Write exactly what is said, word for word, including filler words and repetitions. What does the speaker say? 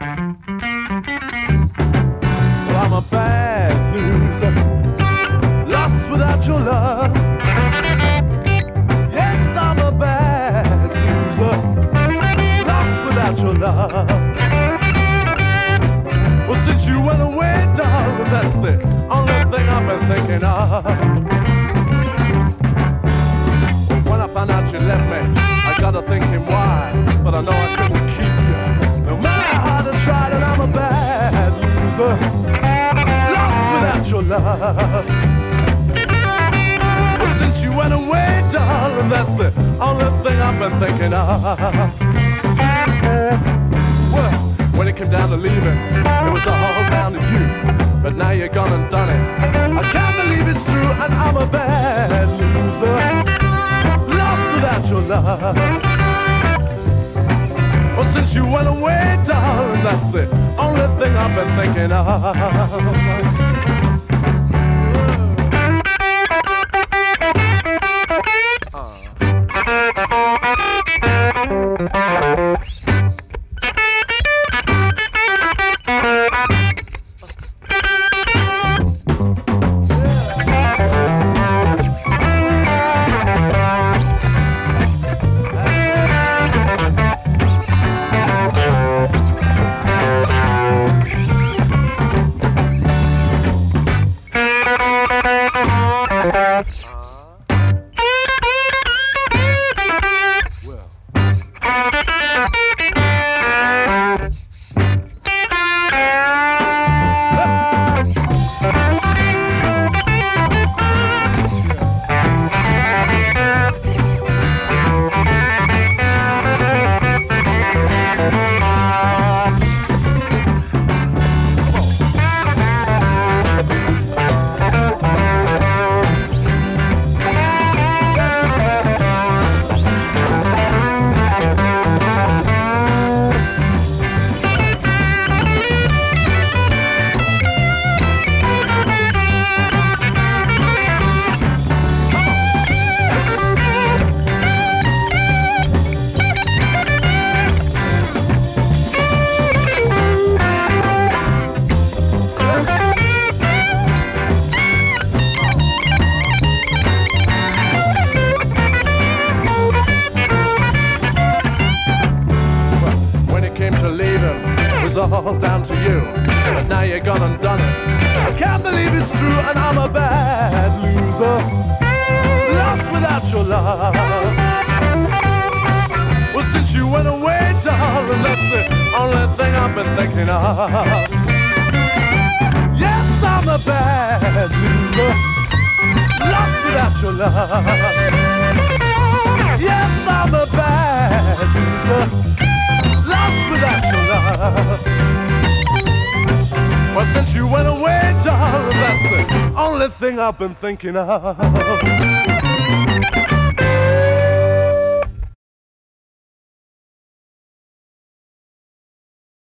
Well, I'm a bad loser, lost without your love. Yes, I'm a bad loser, lost without your love. Well, since you went away, darling, that's the only thing I've been thinking of. Well, when I found out you left me, I got to thinking why, but I know I couldn't keep you. No matter how I tried, and I'm a bad loser, lost without your love. Well, since you went away, darling, that's the only thing I've been thinking of. Well, when it came down to leaving, it was all down to you. But now you're gone and done it. I can't believe it's true, and I'm a bad loser, lost without your love. Well, since you went away, darling, that's the only thing I've been thinking of. All down to you, but now you're gone and done it. I can't believe it's true, and I'm a bad loser, lost without your love. Well, since you went away, darling, that's the only thing I've been thinking of. Yes, I'm a bad loser, lost without your love. Yes, I'm a bad loser, lost without your love. Well, since you went away, darling, that's the only thing I've been thinking of.